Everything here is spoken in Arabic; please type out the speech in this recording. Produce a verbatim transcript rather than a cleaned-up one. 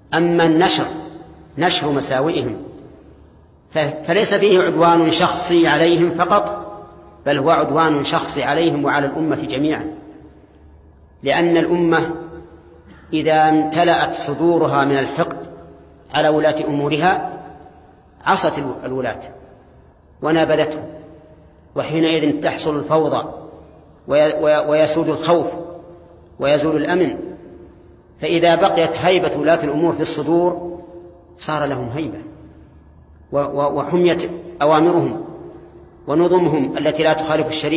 أما النشر نشر مساوئهم فليس فيه عدوان شخصي عليهم فقط، بل هو عدوان شخصي عليهم وعلى الأمة جميعا، لأن الأمة إذا امتلأت صدورها من الحقد على ولاة أمورها عصت الولاة ونابذتهم، وحينئذ تحصل الفوضى ويسود الخوف ويزول الأمن. فإذا بقيت هيبة ولاة الأمور في الصدور صار لهم هيبة، وحميت أوامرهم ونظمهم التي لا تخالف الشريعة